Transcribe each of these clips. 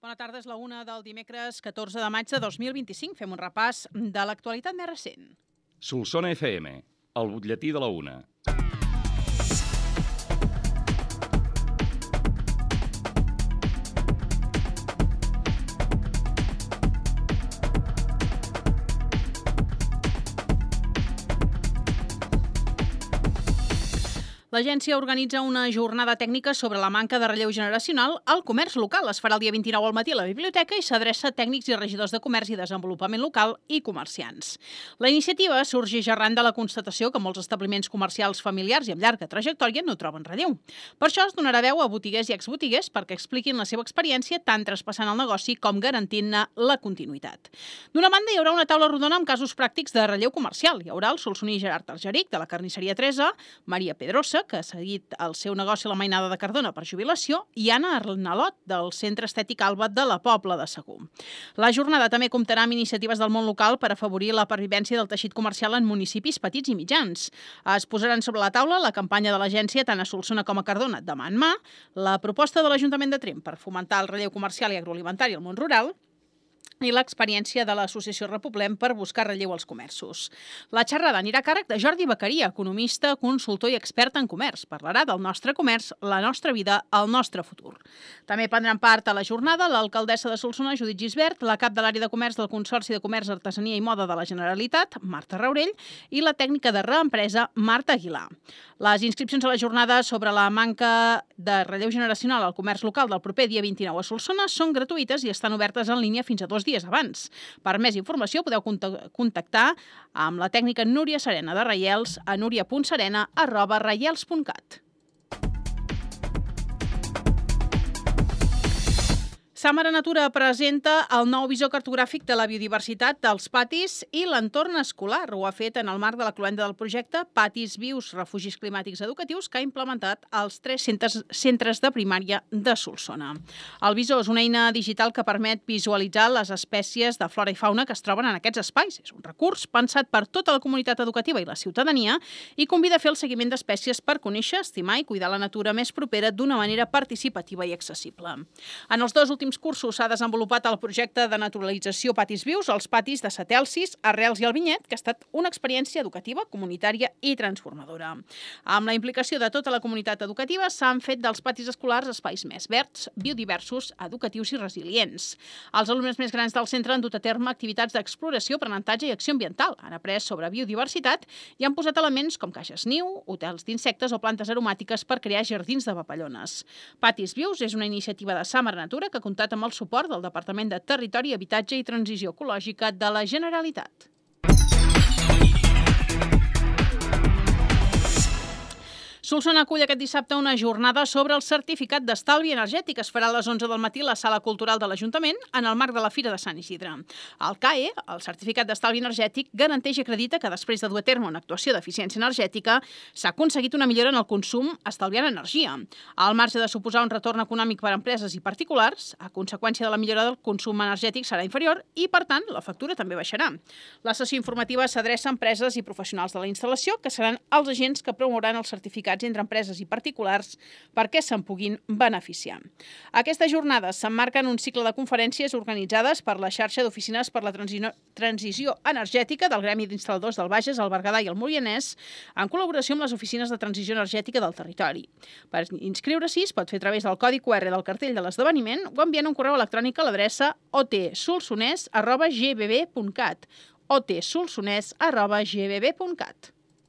Bona tarda, és la 1 del dimecres 14 de maig de 2025. Fem un repàs de l'actualitat més recent. Solsona FM, el butlletí de la 1. L'agència organitza una jornada tècnica sobre la manca de relleu generacional al comerç local. Es farà el dia 29 al matí a la biblioteca i s'adreça a tècnics i regidors de comerç i desenvolupament local i comerciants. La iniciativa sorgeix arran de la constatació que molts establiments comercials familiars i amb llarga trajectòria no troben relleu. Per això es donarà veu a botiguers i exbotiguers perquè expliquin la seva experiència tant traspassant el negoci com garantint-ne la continuïtat. D'una banda, hi haurà una taula rodona amb casos pràctics de relleu comercial. Hi haurà el solsoní Gerard Argeric, de la carnisseria Teresa, Maria Pedrosa, que ha seguit el seu negoci a la Mainada de Cardona per jubilació, i Anna Arnalot, del Centre Estètic Alba de la Pobla de Segur. La jornada també comptarà amb iniciatives del món local per afavorir la pervivència del teixit comercial en municipis petits i mitjans. Es posaran sobre la taula la campanya de l'agència tant a Solsona com a Cardona demà en mà, la proposta de l'Ajuntament de Tremp per fomentar el relleu comercial i agroalimentari al món rural, i l'experiència de l'associació Repoblem per buscar relleu als comerços. La xerrada anirà a càrrec de Jordi Beccaria, economista, consultor i expert en comerç. Parlarà del nostre comerç, la nostra vida, el nostre futur. També prendran part a la jornada l'alcaldessa de Solsona, Judit Gisbert, la cap de l'àrea de comerç del Consorci de Comerç, Artesania i Moda de la Generalitat, Marta Raurell, i la tècnica de reempresa, Marta Aguilar. Les inscripcions a la jornada sobre la manca de relleu generacional al comerç local del proper dia 29 a Solsona són gratuïtes i estan obertes en línia fins a 2 dies abans. Per més informació podeu contactar amb la tècnica Núria Serena de Reiels a nuria.serena@reiels.cat. Sàmara Natura presenta el nou visor cartogràfic de la biodiversitat dels patis i l'entorn escolar. Ho ha fet en el marc de la cloenda del projecte Patis Vius, refugis climàtics educatius, que ha implementat als 3 centres de primària de Solsona. El visor és una eina digital que permet visualitzar les espècies de flora i fauna que es troben en aquests espais. És un recurs pensat per tota la comunitat educativa i la ciutadania i convida a fer el seguiment d'espècies per conèixer, estimar i cuidar la natura més propera d'una manera participativa i accessible. En els 2 últims cursos s'ha desenvolupat el projecte de naturalització Patis Vius, els patis de Setelcis, Arrels i el Vinyet, que ha estat una experiència educativa, comunitària i transformadora. Amb la implicació de tota la comunitat educativa s'han fet dels patis escolars espais més verds, biodiversos, educatius i resilients. Els alumnes més grans del centre han dut a terme activitats d'exploració, aprenentatge i acció ambiental. Han après sobre biodiversitat i han posat elements com caixes niu, hotels d'insectes o plantes aromàtiques per crear jardins de papallones. Patis Vius és una iniciativa de Sàmara Natura que comptat amb el suport del Departament de Territori, Habitatge i Transició Ecològica de la Generalitat. Solsona acull aquest dissabte una jornada sobre el certificat d'estalvi energètic. Es farà a les 11 del matí a la Sala Cultural de l'Ajuntament en el marc de la Fira de Sant Isidre. El CAE, el certificat d'estalvi energètic, garanteix i acredita que després de dur a terme una actuació d'eficiència energètica s'ha aconseguit una millora en el consum estalviant energia. Al marge de suposar un retorn econòmic per a empreses i particulars, a conseqüència de la millora del consum energètic serà inferior i, per tant, la factura també baixarà. La sessió informativa s'adreça a empreses i professionals de la instal·lació, que seran els agents que promouran els certificats entre empreses i particulars perquè se'n puguin beneficiar. Aquestes jornades s'emmarquen en un cicle de conferències organitzades per la xarxa d'oficines per la transició energètica del Gremi d'Instal·ladors del Bages, el Berguedà i el Moianès, en col·laboració amb les oficines de transició energètica del territori. Per inscriure-s'hi es pot fer a través del codi QR del cartell de l'esdeveniment o enviant un correu electrònic a l'adreça otsolsonès@gbb.cat otsolsonès@gbb.cat.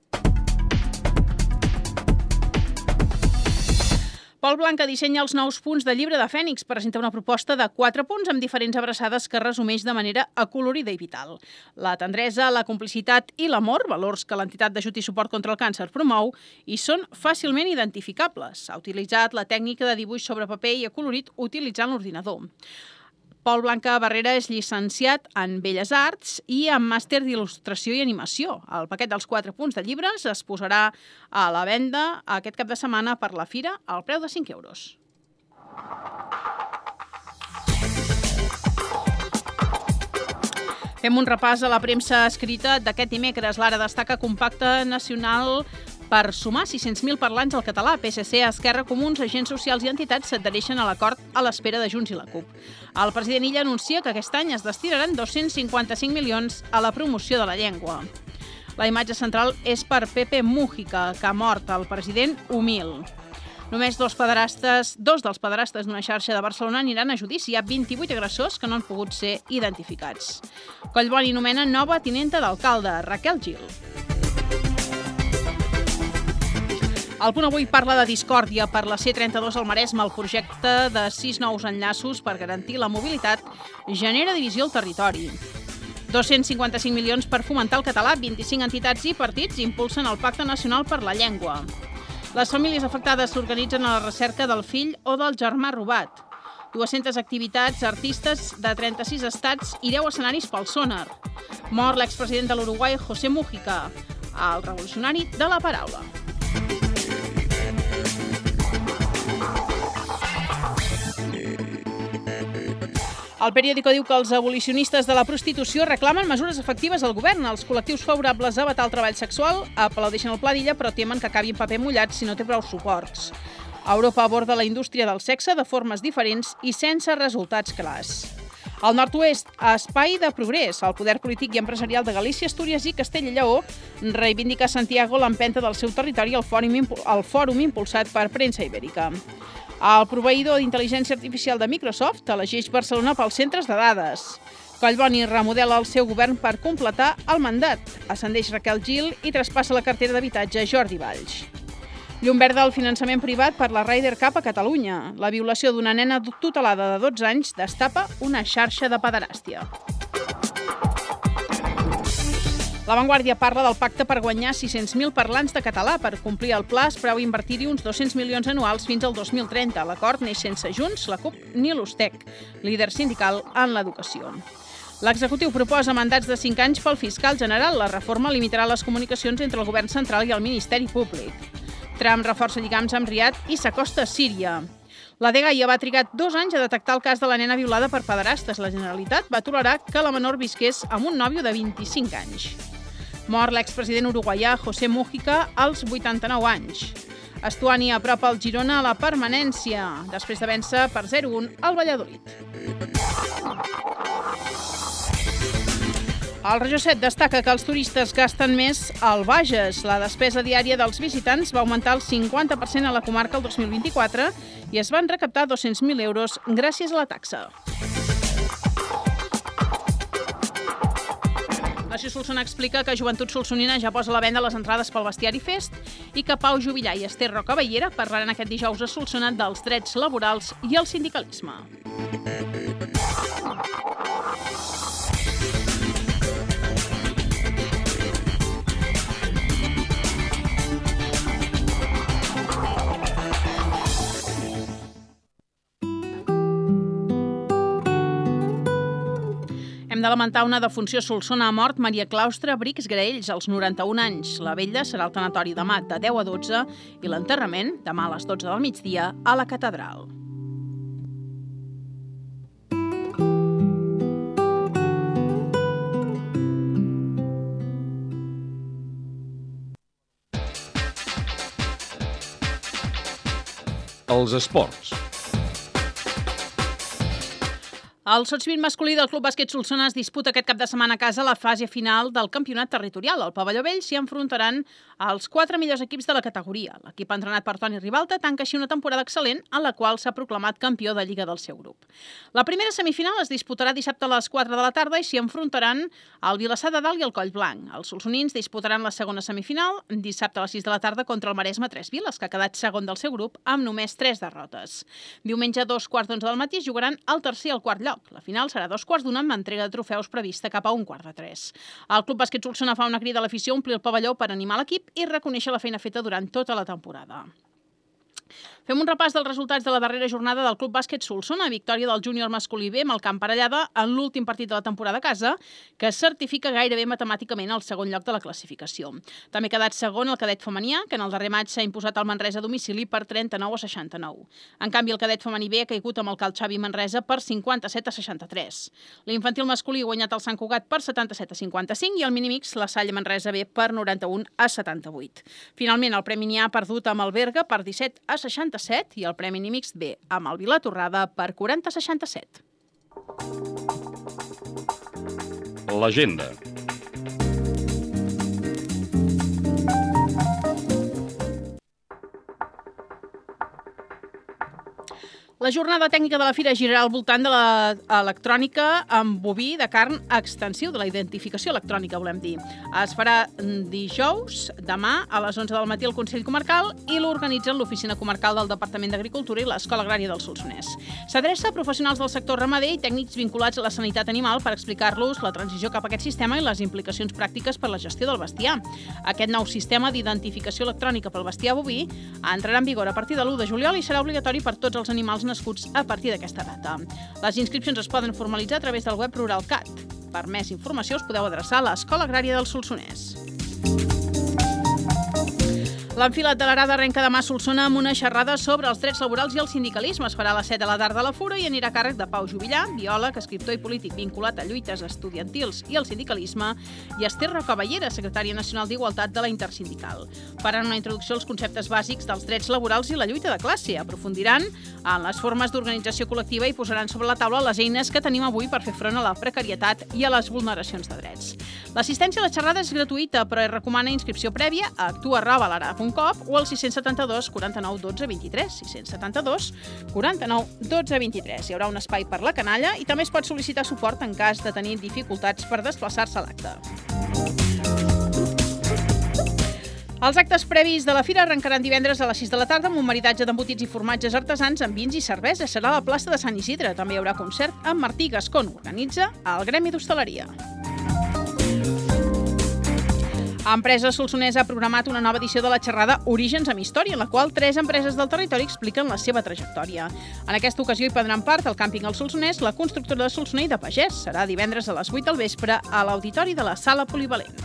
Pol Blanca dissenya els nous punts de Llibre de Fènix. Presenta una proposta de 4 punts amb diferents abraçades que resumeix de manera acolorida i vital. La tendresa, la complicitat i l'amor, valors que l'entitat d'ajut i suport contra el càncer promou, i són fàcilment identificables. Ha utilitzat la tècnica de dibuix sobre paper i acolorit utilitzant l'ordinador. Pol Blanca Barrera és llicenciat en Belles Arts i en màster d'il·lustració i animació. El paquet dels 4 punts de llibres es posarà a la venda aquest cap de setmana per la fira al preu de 5 euros. Fem un repàs a la premsa escrita d'aquest dimecres. L'Ara destaca compacte nacional Per sumar 600.000 parlants al català, PSC, Esquerra, Comuns, agents socials i entitats s'adhereixen a l'acord a l'espera de Junts i la CUP. El president Illa anuncia que aquest any es destinaran 255 milions a la promoció de la llengua. La imatge central és per Pepe Mújica, que ha mort el president humil. Només dos dels pederastes d'una xarxa de Barcelona aniran a judici. Hi ha 28 agressors que no han pogut ser identificats. Collboni nomena nova tinenta d'alcalde, Raquel Gil. El Punt Avui parla de discòrdia per la C32 al Maresme. El projecte de 6 nous enllaços per garantir la mobilitat genera divisió al territori. 255 milions per fomentar el català. 25 entitats i partits impulsen el Pacte Nacional per la Llengua. Les famílies afectades s'organitzen a la recerca del fill o del germà robat. 200 activitats, artistes de 36 estats i 10 escenaris pel sonar. Mor l'expresident de l'Uruguai, José Mújica, el revolucionari de la paraula. El periòdico diu que els abolicionistes de la prostitució reclamen mesures efectives al govern. Els col·lectius favorables a vetar el treball sexual aplaudeixen el pla d'Illa, però temen que acabi en paper mullat si no té prou suports. Europa aborda la indústria del sexe de formes diferents i sense resultats clars. Al nord-oest, espai de progrés. El poder polític i empresarial de Galícia, Astúries i Castella i Lleó reivindica a Santiago l'empenta del seu territori al fòrum impulsat per Premsa Ibèrica. El proveïdor d'intel·ligència artificial de Microsoft elegeix Barcelona pels centres de dades. Collboni remodela el seu govern per completar el mandat. Ascendeix Raquel Gil i traspassa la cartera d'habitatge a Jordi Valls. Llum verda al finançament privat per la Ryder Cup a Catalunya. La violació d'una nena tutelada de 12 anys destapa una xarxa de pederàstia. La Vanguardia parla del pacte per guanyar 600.000 parlants de català. Per complir el pla es preveu invertir-hi uns 200 milions anuals fins al 2030. L'acord neix sense Junts, la CUP ni l'USTEC, líder sindical en l'educació. L'executiu proposa mandats de 5 anys pel fiscal general. La reforma limitarà les comunicacions entre el govern central i el Ministeri Públic. Trump reforça lligams amb Riad i s'acosta a Síria. La dgaia va trigar 2 anys a detectar el cas de la nena violada per pederastes. La Generalitat va tolerar que la menor visqués amb un nòvio de 25 anys. Mor l'expresident uruguaià José Mújica als 89 anys. Estuani apropa el Girona a la permanència, després de vèncer per 0-1 al Valladolid. El Regió 7 destaca que els turistes gasten més al Bages. La despesa diària dels visitants va augmentar el 50% a la comarca el 2024 i es van recaptar 200.000 euros gràcies a la taxa. Nació Solsona explica que Joventut Solsonina ja posa a la venda les entrades pel Bestiari Fest i que Pau Juvillà i Esther Rocabellera parlaran aquest dijous a Solsona dels drets laborals i el sindicalisme. Hem de lamentar una defunció a Solsona. Ha mort Maria Claustre Brix Graells, als 91 anys. La vetlla serà al tanatori demà de 10 a 12 i l'enterrament demà a les 12 del migdia a la catedral. Els esports. El Sotsvin masculí del Club Bàsquet Solsona es disputa aquest cap de setmana a casa la fase final del campionat territorial. Al Pavelló Vell s'hi enfrontaran els 4 millors equips de la categoria. L'equip entrenat per Toni Ribalta tanca així una temporada excel·lent en la qual s'ha proclamat campió de Lliga del seu grup. La primera semifinal es disputarà dissabte a les 4 de la tarda i s'hi enfrontaran el Vilassar de Dalt i el Collblanc. Els solsonins disputaran la segona semifinal dissabte a les 6 de la tarda contra el Maresme 3 Viles, que ha quedat segon del seu grup amb només 3 derrotes. Diumenge a 2:15 del matí jugaran el tercer i el quart lloc. La final serà a 2:15 amb entrega de trofeus prevista cap a 2:45. El Club Bàsquet Solsona fa una crida a l'afició a omplir el pavelló per animar l'equip i reconèixer la feina feta durant tota la temporada. Fem un repàs dels resultats de la darrera jornada del Club Bàsquet Solsona, victòria del júnior masculí B amb el camp Parellada en l'últim partit de la temporada a casa, que certifica gairebé matemàticament el segon lloc de la classificació. També ha quedat segon el cadet femení, que en el darrer maig s'ha imposat al Manresa a domicili per 39-69. En canvi, el cadet femení B ha caigut amb el Cal Xavi Manresa per 57-63. L'infantil masculí ha guanyat el Sant Cugat per 77-55 i el minimix la Salle Manresa B per 91-78. Finalment, el Premi N'hi ha perdut amb el Berga per 17-67 i el Premi Nimix B amb el Vilatorrada per 40-67. L'agenda. La jornada tècnica de la fira girarà al voltant de l'electrònica amb boví de carn extensiu, de la identificació electrònica, volem dir. Es farà dijous, demà, a les 11 del matí al Consell Comarcal i l'organitzen l'Oficina Comarcal del Departament d'Agricultura i l'Escola Agrària del Solsonès. S'adreça a professionals del sector ramader i tècnics vinculats a la sanitat animal per explicar-los la transició cap a aquest sistema i les implicacions pràctiques per la gestió del bestiar. Aquest nou sistema d'identificació electrònica pel bestiar boví entrarà en vigor a partir de l'1 de juliol i serà obligatori per tots els animals nascuts a partir d'aquesta data. Les inscripcions es poden formalitzar a través del web RuralCat. Per més informació us podeu adreçar a l'Escola Agrària del Solsonès. L'enfilat de l'Arada arrenca demà a Solsona amb una xerrada sobre els drets laborals i el sindicalisme. Es farà a les 7 de la tarda a la Fura i anirà a càrrec de Pau Jubillar, biòleg, escriptor i polític vinculat a lluites estudiantils i el sindicalisme, i Esther Rocaballera, secretària nacional d'Igualtat de la Intersindical. Faran una introducció als conceptes bàsics dels drets laborals i la lluita de classe. Aprofundiran en les formes d'organització col·lectiva i posaran sobre la taula les eines que tenim avui per fer front a la precarietat i a les vulneracions de drets. L'assistència a la xerrada és gratuïta, però es recomana inscripció prèvia a actua@larada.com o al 672 49 12 23, 672 49 12 23. Hi haurà un espai per la canalla i també es pot sol·licitar suport en cas de tenir dificultats per desplaçar-se a l'acte. Els actes previs de la fira arrencaran divendres a les 6 de la tarda amb un maridatge d'embotits i formatges artesans amb vins i cervesa. Serà a la plaça de Sant Isidre. També hi haurà concert amb Martí Gascon. Organitza el Gremi d'Hostaleria. Empresa Solsonesa ha programat una nova edició de la xerrada Orígens amb Història, en la qual 3 empreses del territori expliquen la seva trajectòria. En aquesta ocasió hi prendran part el càmping El Solsonès, la constructora de Solsoner i de Pagès. Serà divendres a les 8 del vespre a l'auditori de la Sala Polivalent.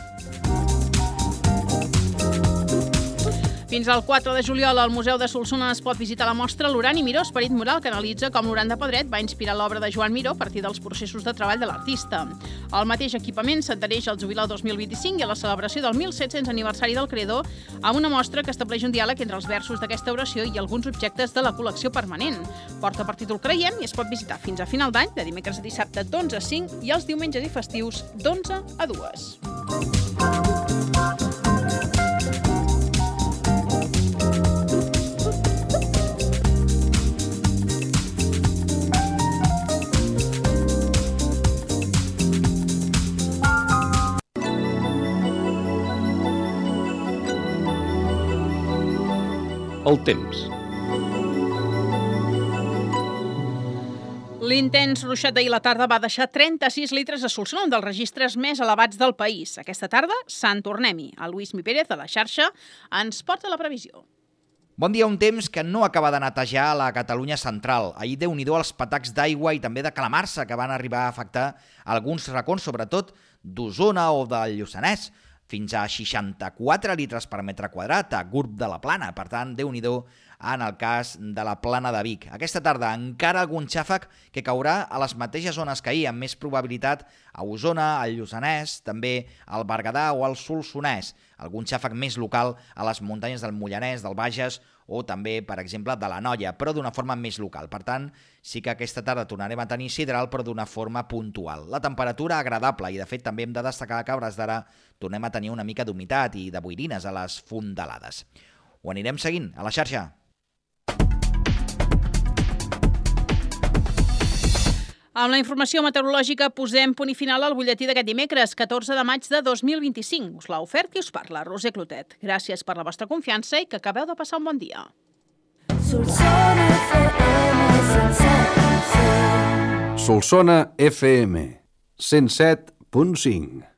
Fins al 4 de juliol al Museu de Solsona es pot visitar la mostra L'Urani Miró, esperit mural, que analitza com l'Uran de Pedret va inspirar l'obra de Joan Miró a partir dels processos de treball de l'artista. El mateix equipament s'adhereix al Jubilar 2025 i a la celebració del 1700 aniversari del Creador amb una mostra que estableix un diàleg entre els versos d'aquesta oració i alguns objectes de la col·lecció permanent. Porta per títol Creiem i es pot visitar fins a final d'any, de dimecres a dissabte d'11 a 5 i els diumenges i festius d'11 a 2. El temps. L'intens ruixat d'ahir a la tarda va deixar 36 litres a Solsona, un dels registres més elevats del país. Aquesta tarda, Sant Tornem-hi. El Lluís Mi Pérez, de la xarxa, ens porta la previsió. Bon dia, un temps que no acaba de netejar la Catalunya central. Ahir, Déu-n'hi-do, els patacs d'aigua i també de calamarsa que van arribar a afectar alguns racons, sobretot d'Osona o del Lluçanès, fins a 64 litres per metre quadrat a Gurb de la Plana. Per tant, Déu-n'hi-do en el cas de la Plana de Vic. Aquesta tarda encara algun xàfec que caurà a les mateixes zones que ahir, amb més probabilitat a Osona, al Lluçanès, també al Berguedà o al Solsonès. Algun xàfec més local a les muntanyes del Moianès, del Bages o també, per exemple, de l'Anoia, però d'una forma més local. Per tant, sí que aquesta tarda tornarem a tenir sidral, però d'una forma puntual. La temperatura agradable i, de fet, també hem de destacar que a hores d'ara tornem a tenir una mica d'humitat i de boirines a les fondalades. Ho anirem seguint a la xarxa. Amb la informació meteorològica posem punt i final al butlletí d'aquest dimecres, 14 de maig de 2025. Us l'ha ofert qui us parla, Roser Clotet. Gràcies per la vostra confiança i que acabeu de passar un bon dia. Solsona FM 107.5